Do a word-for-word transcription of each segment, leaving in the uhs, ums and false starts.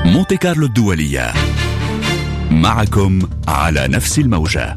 مونتي كارلو الدولية، معكم على نفس الموجة.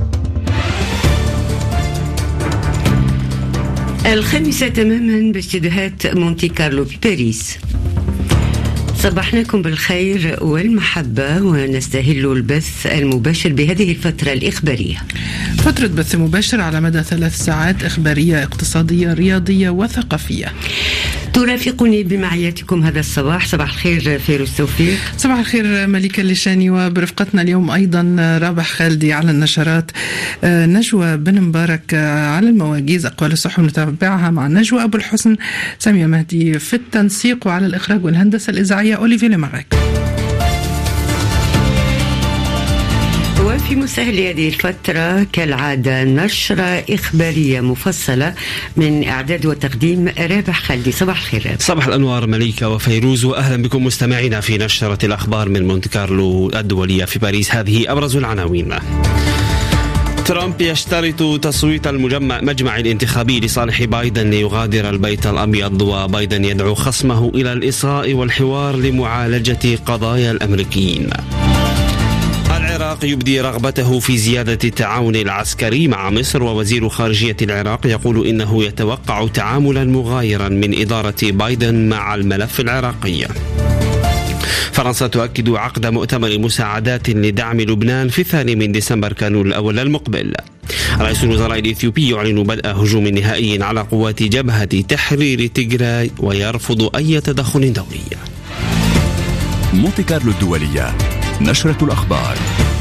الخامسة تماما باستديوهات مونتي كارلو بباريس. صبحناكم بالخير والمحبة، ونستهل البث المباشر بهذه الفترة الإخبارية، فترة بث مباشر على مدى ثلاث ساعات إخبارية اقتصادية رياضية وثقافية. ترافقني بمعياتكم هذا الصباح. صباح الخير فيروز توفيق. صباح الخير ملكة الليشاني، وبرفقتنا اليوم أيضا رابح خالدي على النشرات، نجوى بن مبارك على المواجيز أقوال الصحة نتابعها مع نجوى أبو الحسن، سامية مهدي في التنسيق، وعلى الإخراج والهندسة الإذاعية أوليفي لماغاك. وفي مسهل هذه الفترة كالعادة نشرة إخبارية مفصلة من إعداد وتقديم رابح خالدي. صباح الخير رابح. صباح الأنوار مليكة وفيروز، وأهلا بكم مستمعينا في نشرة الأخبار من مونتي كارلو الدولية في باريس. هذه أبرز العناوين. ترامب يشترط تصويت المجمع مجمع الانتخابي لصالح بايدن ليغادر البيت الأبيض، وبايدن يدعو خصمه إلى الإصغاء والحوار لمعالجة قضايا الأمريكيين. العراق يبدي رغبته في زيادة التعاون العسكري مع مصر، ووزير خارجية العراق يقول إنه يتوقع تعاملا مغايرا من إدارة بايدن مع الملف العراقي. فرنسا تؤكد عقد مؤتمر مساعدات لدعم لبنان في الثاني من ديسمبر كانون الأول المقبل. رئيس الوزراء الإثيوبي يعلن بدء هجوم نهائي على قوات جبهة تحرير تيغراي ويرفض أي تدخل دولي. مونتي كارلو الدولية، نشرة الأخبار.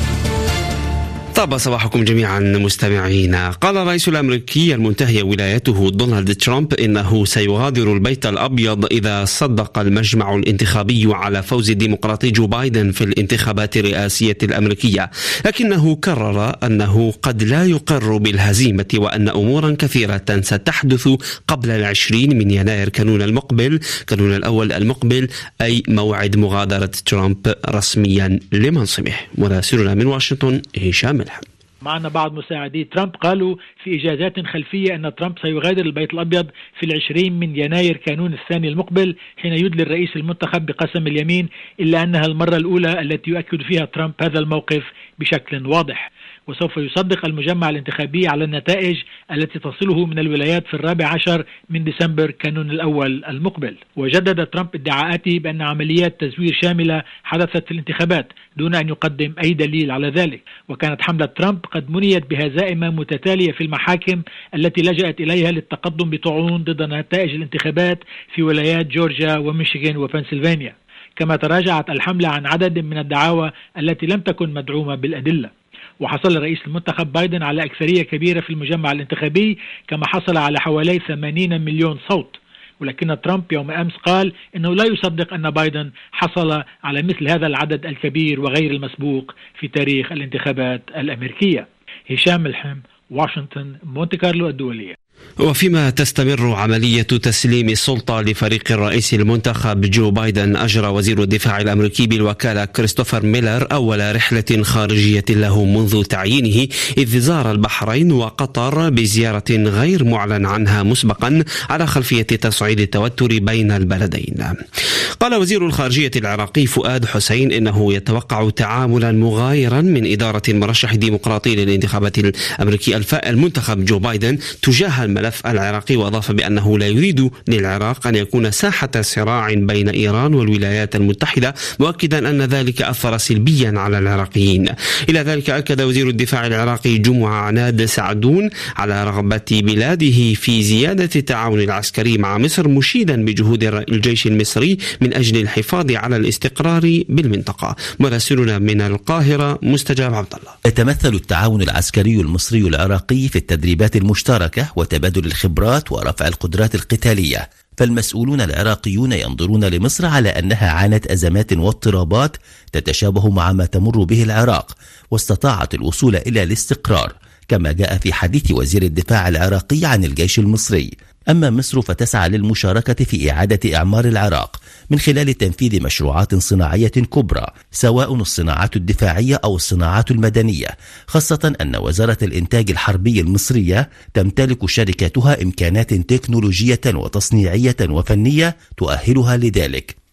طاب صباحكم جميعا مستمعينا. قال الرئيس الأمريكي المنتهي ولايته دونالد ترامب إنه سيغادر البيت الأبيض إذا صدق المجمع الانتخابي على فوز الديمقراطي جو بايدن في الانتخابات الرئاسية الأمريكية، لكنه كرر أنه قد لا يقر بالهزيمة، وأن أمورا كثيرة ستحدث قبل العشرين من يناير كانون المقبل كانون الأول المقبل، أي موعد مغادرة ترامب رسميا لمنصبه. مراسلنا من واشنطن هشام. معنا بعض مساعدي ترامب قالوا في إجازات خلفية أن ترامب سيغادر البيت الأبيض في العشرين من يناير كانون الثاني المقبل، حين يدلي الرئيس المنتخب بقسم اليمين، إلا أنها المرة الأولى التي يؤكد فيها ترامب هذا الموقف بشكل واضح. وسوف يصدق المجمع الانتخابي على النتائج التي تصله من الولايات في الرابع عشر من ديسمبر كانون الأول المقبل. وجدد ترامب ادعاءاته بأن عمليات تزوير شاملة حدثت في الانتخابات دون أن يقدم أي دليل على ذلك. وكانت حملة ترامب قد منيت بهزائم متتالية في المحاكم التي لجأت إليها للتقدم بطعون ضد نتائج الانتخابات في ولايات جورجيا وميشيغان وبنسلفانيا. كما تراجعت الحملة عن عدد من الدعاوى التي لم تكن مدعومة بالأدلة. وحصل رئيس المنتخب بايدن على أكثرية كبيرة في المجمع الانتخابي، كما حصل على حوالي ثمانين مليون صوت. ولكن ترامب يوم أمس قال إنه لا يصدق أن بايدن حصل على مثل هذا العدد الكبير وغير المسبوق في تاريخ الانتخابات الأمريكية. هشام الحم، واشنطن، مونتي كارلو الدولية. وفيما تستمر عملية تسليم السلطة لفريق الرئيس المنتخب جو بايدن، أجرى وزير الدفاع الأمريكي بالوكالة كريستوفر ميلر أول رحلة خارجية له منذ تعيينه، إذ زار البحرين وقطر بزيارة غير معلن عنها مسبقا على خلفية تصعيد التوتر بين البلدين. قال وزير الخارجية العراقي فؤاد حسين إنه يتوقع تعاملا مغايرا من إدارة المرشح الديمقراطي للانتخابات الأمريكي المنتخب جو بايدن تجاه الملف العراقي، وأضاف بأنه لا يريد للعراق أن يكون ساحة صراع بين إيران والولايات المتحدة، مؤكدا أن ذلك أثر سلبيا على العراقيين. إلى ذلك أكد وزير الدفاع العراقي جمعة عناد سعدون على رغبة بلاده في زيادة التعاون العسكري مع مصر، مشيدا بجهود الجيش المصري من أجل الحفاظ على الاستقرار بالمنطقة. مراسلنا من القاهرة مستجاب عبد الله. يتمثل التعاون العسكري المصري العراقي في التدريبات المشتركة وتبادل الخبرات ورفع القدرات القتالية، فالمسؤولون العراقيون ينظرون لمصر على أنها عانت أزمات واضطرابات تتشابه مع ما تمر به العراق، واستطاعت الوصول إلى الاستقرار، كما جاء في حديث وزير الدفاع العراقي عن الجيش المصري. أما مصر فتسعى للمشاركة في إعادة إعمار العراق من خلال تنفيذ مشروعات صناعية كبرى، سواء الصناعات الدفاعية أو الصناعات المدنية، خاصة أن وزارة الإنتاج الحربي المصرية تمتلك شركاتها إمكانات تكنولوجية وتصنيعية وفنية تؤهلها لذلك.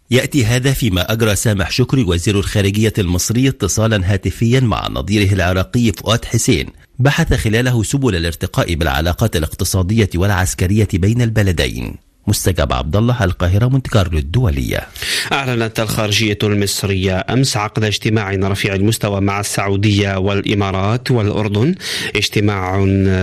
يأتي هذا فيما أجرى سامح شكري وزير الخارجية المصري اتصالا هاتفيا مع نظيره العراقي فؤاد حسين بحث خلاله سبل الارتقاء بالعلاقات الاقتصادية والعسكرية بين البلدين. مستجاب عبد الله، القاهرة، مونتي كارلو الدولية. أعلنت الخارجية المصرية أمس عقد اجتماع رفيع المستوى مع السعودية والإمارات والأردن، اجتماع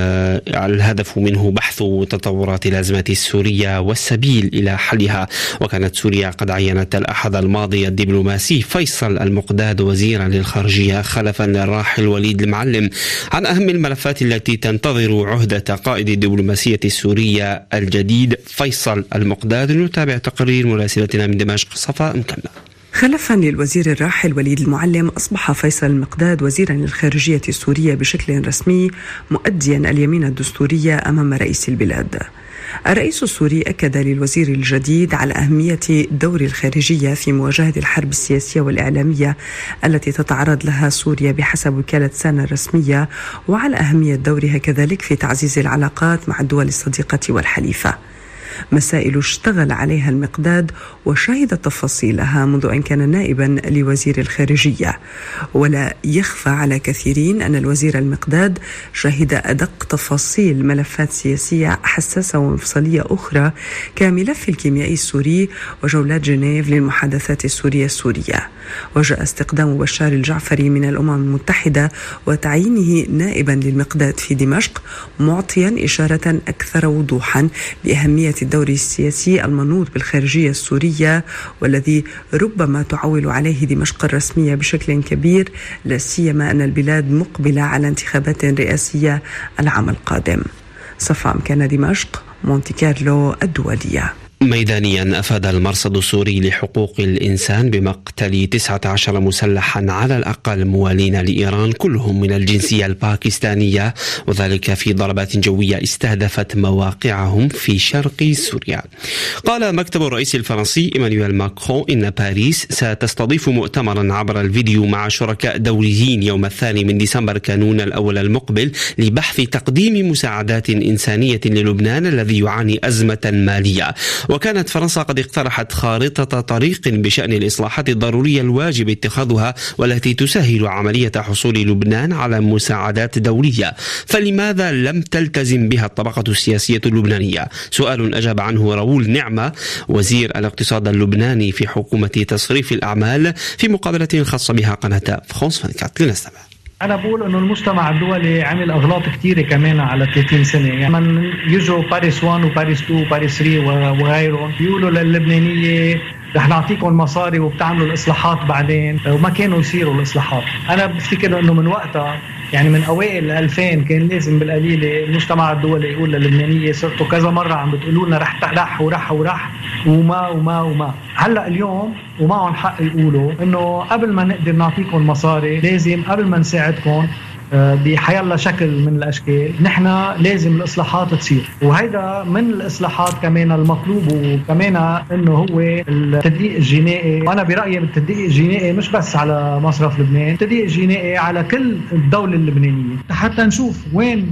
الهدف منه بحث تطورات الأزمة السورية والسبيل إلى حلها. وكانت سوريا قد عينت الأحد الماضي الدبلوماسي فيصل المقداد وزيرا للخارجية خلفا للراحل وليد المعلم عن أهم الملفات التي تنتظر عهدة قائد الدبلوماسية السورية الجديد فيصل المقداد. نتابع تقرير مراسلتنا من دمشق صفاء مكملة. خلفا للوزير الراحل وليد المعلم، أصبح فيصل المقداد وزيرا للخارجية السورية بشكل رسمي، مؤديا اليمين الدستورية أمام رئيس البلاد. الرئيس السوري أكد للوزير الجديد على أهمية دور الخارجية في مواجهة الحرب السياسية والإعلامية التي تتعرض لها سوريا بحسب وكالة سانا الرسمية، وعلى أهمية دورها كذلك في تعزيز العلاقات مع الدول الصديقة والحليفة. مسائل اشتغل عليها المقداد وشهد تفاصيلها منذ أن كان نائبا لوزير الخارجية، ولا يخفى على كثيرين أن الوزير المقداد شهد أدق تفاصيل ملفات سياسية حساسة ومفصلية أخرى كملف الكيميائي السوري وجولات جنيف للمحادثات السورية السورية. وجاء استقدام بشار الجعفري من الأمم المتحدة وتعيينه نائبا للمقداد في دمشق، معطيا إشارة أكثر وضوحا بأهمية الدور السياسي المنوط بالخارجية السورية، والذي ربما تعول عليه دمشق الرسمية بشكل كبير، لا سيما أن البلاد مقبلة على انتخابات رئاسية العام القادم. صفاء مكان دمشق، مونتي كارلو الدولية. ميدانيا أفاد المرصد السوري لحقوق الإنسان بمقتل تسعة عشر مسلحا على الأقل موالين لإيران، كلهم من الجنسية الباكستانية، وذلك في ضربات جوية استهدفت مواقعهم في شرق سوريا. قال مكتب الرئيس الفرنسي إيمانويل ماكرون إن باريس ستستضيف مؤتمرا عبر الفيديو مع شركاء دوليين يوم الثاني من ديسمبر كانون الأول المقبل لبحث تقديم مساعدات إنسانية للبنان الذي يعاني أزمة مالية. وكانت فرنسا قد اقترحت خارطة طريق بشأن الإصلاحات الضرورية الواجب اتخاذها والتي تسهل عملية حصول لبنان على مساعدات دولية، فلماذا لم تلتزم بها الطبقة السياسية اللبنانية؟ سؤال أجاب عنه راؤول نعمة وزير الاقتصاد اللبناني في حكومة تصريف الأعمال في مقابلة خاصة بها قناة فرانس أربعة وعشرين. لنستمع. أنا بقول إنه المجتمع الدولي عمل أغلاط كتيرة كمان على ثلاثين سنة، يعني من يجوا باريس واحد وباريس اثنين وباريس ثلاثة وغيرهم بيقولوا للبنانية رح نعطيكم مصاري وبتعملوا الإصلاحات بعدين، وما كانوا يصيروا الإصلاحات. أنا بفتكر إنه من وقتها يعني من أوائل ألفين كان لازم بالقليلة المجتمع الدولي يقول للبنانية صرتوا كذا مرة عم بتقولوا لنا رح رح ورح ورح وما وما وما هلا اليوم ومعهم حق يقولوا إنه قبل ما نقدر نعطيكم مصاري لازم قبل ما نساعدكم بحيالله شكل من الأشكال نحن لازم الإصلاحات تصير. وهيدا من الإصلاحات كمان المطلوب، وكمان إنه هو التدقيق الجنائي. وأنا برأيي التدقيق الجنائي مش بس على مصرف لبنان، التدقيق الجنائي على كل الدولة اللبنانية حتى نشوف وين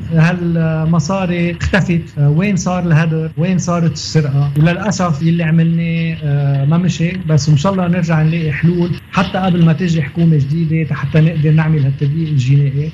هالمصاري اختفت، وين صار الهدر، وين صارت السرقة. وللأسف اللي عملناه ما مشي، بس إن شاء الله نرجع نلاقي حلول حتى قبل ما تجي حكومة جديدة حتى نقدر نعمل هالتدقيق الجنائي.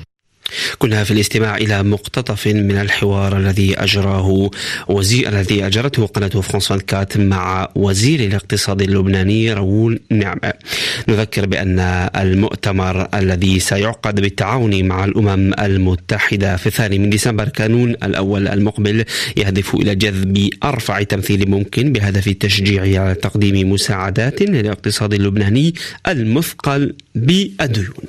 كنا في الاستماع إلى مقتطف من الحوار الذي أجراه وزير الذي أجرته قناة فرانس أربعة وعشرين مع وزير الاقتصاد اللبناني راؤول نعمة. نذكر بأن المؤتمر الذي سيعقد بالتعاون مع الأمم المتحدة في الثاني من ديسمبر كانون الأول المقبل يهدف إلى جذب أرفع تمثيل ممكن بهدف التشجيع على تقديم مساعدات للاقتصاد اللبناني المثقل بالديون.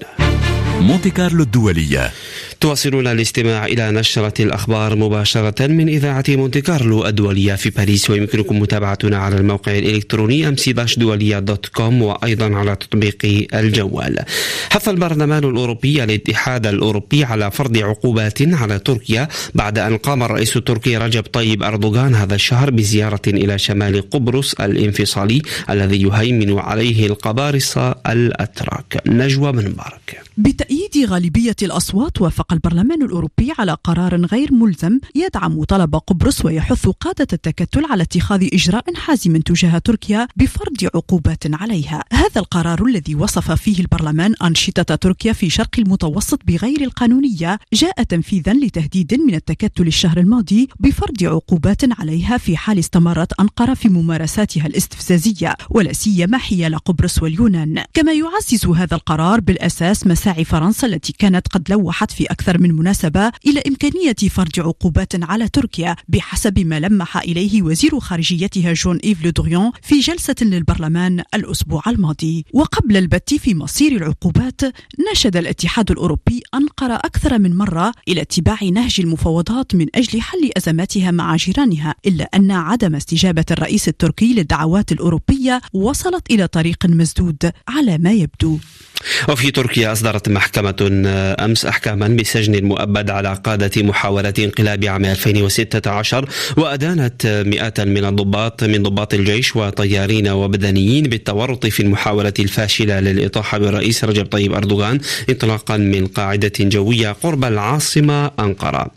مونتي كارلو الدولية. تواصلون الاستماع إلى نشرة الأخبار مباشرة من إذاعة مونتي كارلو الدولية في باريس، ويمكنكم متابعتنا على الموقع الإلكتروني أم سي دولية دوت كوم وأيضا على تطبيق الجوال. حث البرلمان الأوروبي الاتحاد الأوروبي على فرض عقوبات على تركيا بعد أن قام الرئيس التركي رجب طيب أردوغان هذا الشهر بزيارة إلى شمال قبرص الانفصالي الذي يهيمن عليه القبارصة الأتراك. نجوى بن مبارك. بتأييد غالبية الأصوات وافق وافق البرلمان الأوروبي على قرار غير ملزم يدعم طلب قبرص ويحث قادة التكتل على اتخاذ إجراء حازم تجاه تركيا بفرض عقوبات عليها. هذا القرار الذي وصف فيه البرلمان أنشطة تركيا في شرق المتوسط بغير القانونية جاء تنفيذا لتهديد من التكتل الشهر الماضي بفرض عقوبات عليها في حال استمرت أنقرة في ممارساتها الاستفزازية ولا سيما حيال قبرص واليونان. كما يعزز هذا القرار بالأساس مساعي فرنسا التي كانت قد لوحت في أكثر من مناسبة إلى إمكانية فرض عقوبات على تركيا بحسب ما لمح إليه وزير خارجيتها جون إيف لو دريان في جلسة للبرلمان الأسبوع الماضي. وقبل البت في مصير العقوبات ناشد الاتحاد الأوروبي أنقرة أكثر من مرة إلى اتباع نهج المفاوضات من أجل حل أزماتها مع جيرانها، إلا أن عدم استجابة الرئيس التركي للدعوات الأوروبية وصلت إلى طريق مسدود على ما يبدو. وفي تركيا أصدرت محكمة أمس أحكاما بسجن مؤبد على قادة محاولة انقلاب عام ألفين وستة عشر، وأدانت مئات من الضباط من ضباط الجيش وطيارين وبدنيين بالتورط في المحاولة الفاشلة للإطاحة بالرئيس رجب طيب أردوغان انطلاقا من قاعدة جوية قرب العاصمة أنقرة.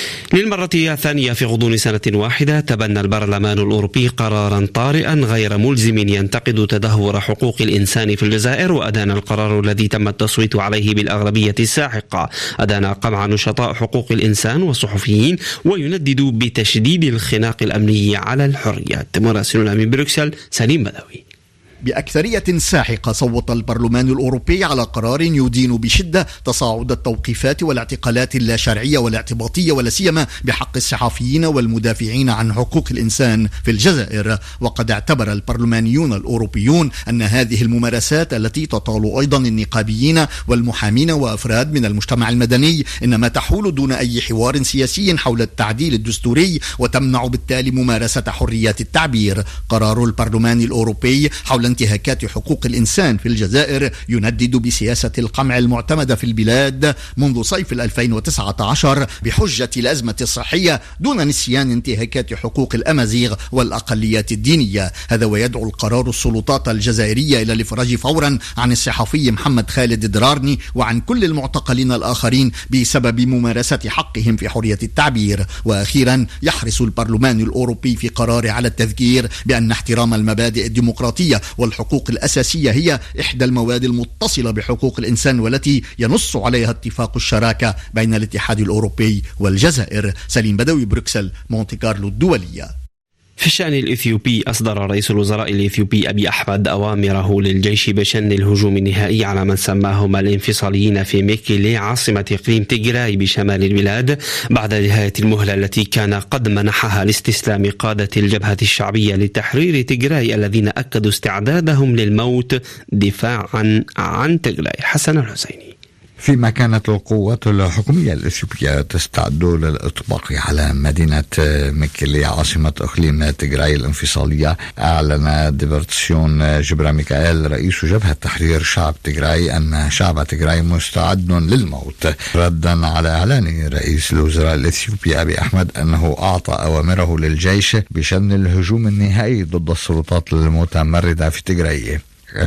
للمرة الثانية في غضون سنة واحدة تبنى البرلمان الأوروبي قرارا طارئا غير ملزم ينتقد تدهور حقوق الإنسان في الجزائر، وأدان القرار الذي تم التصويت عليه بالأغلبية الساحقة أدان قمع نشطاء حقوق الإنسان والصحفيين ويندد بتشديد الخناق الأمني على الحريات. مراسلنا من بروكسل سليم بدوي. بأكثرية ساحقة صوت البرلمان الأوروبي على قرار يدين بشدة تصاعد التوقيفات والاعتقالات اللا شرعية والاعتباطية ولا سيما بحق الصحفيين والمدافعين عن حقوق الإنسان في الجزائر. وقد اعتبر البرلمانيون الأوروبيون أن هذه الممارسات التي تطال أيضا النقابيين والمحامين وأفراد من المجتمع المدني إنما تحول دون أي حوار سياسي حول التعديل الدستوري وتمنع بالتالي ممارسة حريات التعبير. قرار البرلمان الأوروبي حول انتهاكات حقوق الإنسان في الجزائر يندد بسياسة القمع المعتمدة في البلاد منذ صيف ألفين وتسعة عشر بحجة الأزمة الصحية دون نسيان انتهاكات حقوق الأمازيغ والأقليات الدينية. هذا ويدعو القرار السلطات الجزائرية إلى الإفراج فورا عن الصحفي محمد خالد درارني وعن كل المعتقلين الآخرين بسبب ممارسة حقهم في حرية التعبير. وأخيرا يحرص البرلمان الأوروبي في قرار على التذكير بأن احترام المبادئ الديمقراطية والحقوق الأساسية هي إحدى المواد المتصلة بحقوق الإنسان والتي ينص عليها اتفاق الشراكة بين الاتحاد الأوروبي والجزائر. سليم بدوي، بروكسل، مونتي كارلو الدولية. في الشأن الإثيوبي أصدر رئيس الوزراء الإثيوبي أبي أحمد أوامره للجيش بشن الهجوم النهائي على من سماهم الانفصاليين في ميكيلي عاصمة إقليم تيغراي بشمال البلاد بعد نهاية المهلة التي كان قد منحها لاستسلام قادة الجبهة الشعبية لتحرير تيغراي الذين أكدوا استعدادهم للموت دفاعا عن تيغراي. حسن الحسيني. فيما كانت القوات الحكومية الإثيوبية تستعد للإطباق على مدينة ميكيلي عاصمة إقليم تيغراي الانفصالية، أعلن ديبرتسيون جبرا ميكائيل رئيس جبهة تحرير شعب تيغراي أن شعب تيغراي مستعد للموت، ردا على إعلان رئيس الوزراء الإثيوبي أبي أحمد أنه أعطى أوامره للجيش بشن الهجوم النهائي ضد السلطات المتمردة في تيغراي.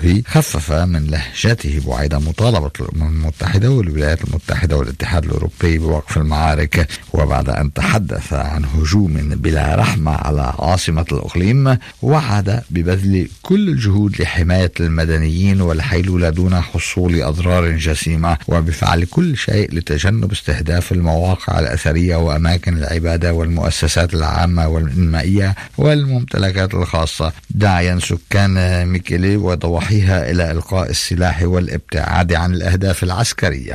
خفف من لهجته بعيد مطالبة الأمم المتحدة والولايات المتحدة والاتحاد الأوروبي بوقف المعارك، وبعد أن تحدث عن هجوم بلا رحمة على عاصمة الإقليم وعد ببذل كل الجهود لحماية المدنيين والحيلولة دون حصول أضرار جسيمة وبفعل كل شيء لتجنب استهداف المواقع الأثرية وأماكن العبادة والمؤسسات العامة والإنمائية والممتلكات الخاصة، داعيا سكان ميكيلي وضوحيها إلى إلقاء السلاح والابتعاد عن الأهداف العسكرية.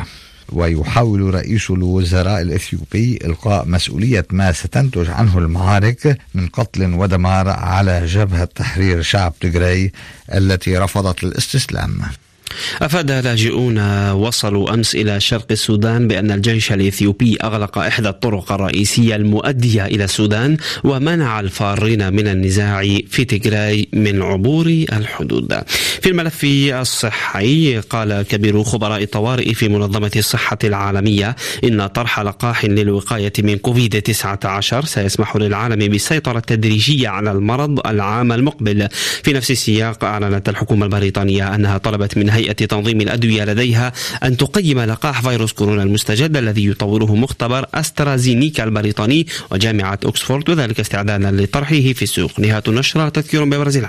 ويحاول رئيس الوزراء الإثيوبي إلقاء مسؤولية ما ستنتج عنه المعارك من قتل ودمار على جبهة تحرير شعب تيغراي التي رفضت الاستسلام. أفاد لاجئون وصلوا أمس إلى شرق السودان بأن الجيش الإثيوبي أغلق إحدى الطرق الرئيسية المؤدية إلى السودان ومنع الفارين من النزاع في تيغراي من عبور الحدود. في الملف الصحي قال كبير خبراء الطوارئ في منظمة الصحة العالمية إن طرح لقاح للوقاية من كوفيد تسعة عشر سيسمح للعالم بالسيطرة التدريجية على المرض العام المقبل. في نفس السياق أعلنت الحكومة البريطانية أنها طلبت من هيئة تنظيم الأدوية لديها أن تقيم لقاح فيروس كورونا المستجد الذي يطوره مختبر أسترازينيكا البريطاني وجامعة أكسفورد، وذلك استعدادا لطرحه في السوق. نهاية النشرة، تذكير ببرز